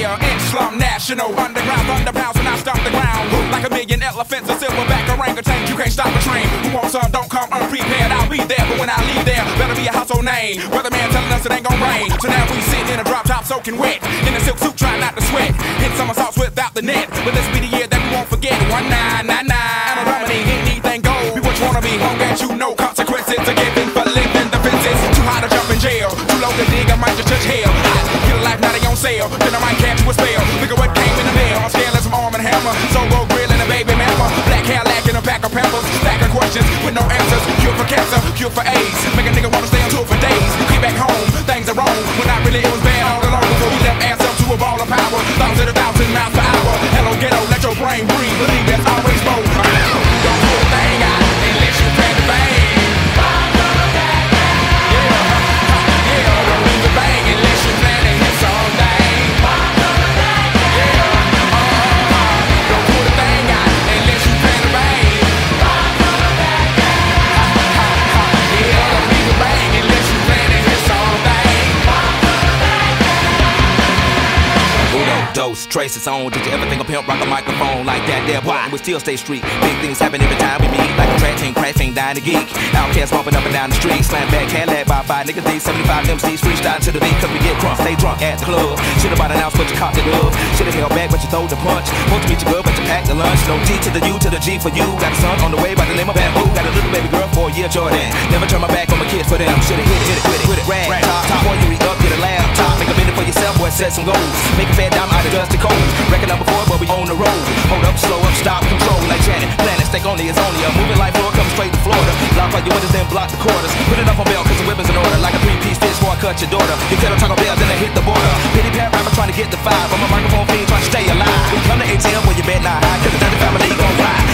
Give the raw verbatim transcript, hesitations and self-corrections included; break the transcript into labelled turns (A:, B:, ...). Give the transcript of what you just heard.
A: Yeah, inch slum national. Underground thunder pounds when I stomp the ground. Like a million elephants, a silverback orangutan. You can't stop the train. Who wants some? Don't come unprepared. I'll be there, but when I leave there, better be a household name. Weatherman telling us it ain't gon' rain. So now we sit in a drop top soaking wet. In a silk suit trying not to sweat. Hit somersaults without the net. But this be the year that we won't forget. One nine nine nine. And a dominate anything goes. Be what you wanna be. Long as you know consequences are given for living the fences. Too high to jump in jail. Too low to dig, I might just touch hell. I get a life now they on sale. Then I might catch you a spell. Look at what came in the mail. I'm scaling some arm and hammer. Solo grill and a baby mama. Black hair lacking a pack of pampers. Stack of questions with no answers. Cure for cancer, cure for AIDS. Make a nigga wanna stay on tour for days. Get back home, things are wrong. When I really it was bad all along. Before we left ass up to a ball of power. Thousands of a thousand miles per hour. Hello ghetto, let your brain breathe. Believe there's always more. Don't pull a thing out unless you plan to bang.
B: Dose, traces on. Did you ever think a pimp rock a microphone like that? There, boy, we still stay street. Big things happen every time we meet. Like a track team, crash team, dying to geek. Outcast bumping up and down the street. Slam back, Cadillac by five niggas. D seventy-five M Cs freestyle to the beat. Cause we get drunk, stay drunk at the club. Should've bought an ounce, but you caught the glove. Should've held back, but you throw the punch. Supposed to meet you good, but you packed the lunch. No G to the U to the G for you. Got a son on the way by the name of Bamboo. Got a little baby girl for a year, Jordan. Never turn my back on my kids for them. Should've hit it, hit it, hit it, hit it. Rag, top, top. Before you eat up, get a laptop. Make a minute for yourself, boy, set some goals. Make a fat dime out of dusty cold. Record number four, but we on the road. Hold up, slow up, stop, control. Like Janet, planet, stake on the Azonia. Moving like floor, come straight to Florida. Lock all your windows, then block the quarters. Put it up on bail, cause the weapon's in order. Like a three-piece fish before I cut your daughter. You tell her Taco Bell, then I hit the border. Pity pat rapper trying to get the five. I'm a microphone fiend trying to stay alive. We come to A T M where you bet not high, cause the family gon' ride.